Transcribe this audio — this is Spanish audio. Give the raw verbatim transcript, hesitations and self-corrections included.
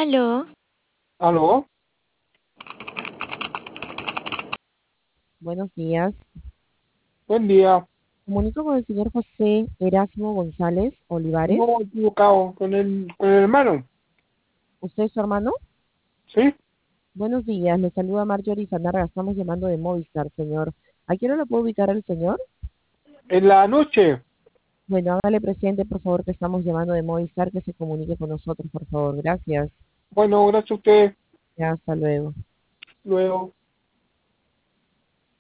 Aló, ¿Aló? Buenos días. Buen día. Comunico con el señor José Erasmo González Olivares. No, equivocado. ¿Con el, con el hermano? ¿Usted es su hermano? ¿Sí? Buenos días. Le saluda Marjorie Sanarra. Estamos llamando de Movistar, señor. ¿A quién no lo puedo ubicar al señor? En la noche. Bueno, hágale presente, por favor, que estamos llamando de Movistar, que se comunique con nosotros, por favor. Gracias. Bueno, gracias a usted. Ya, hasta luego. Luego.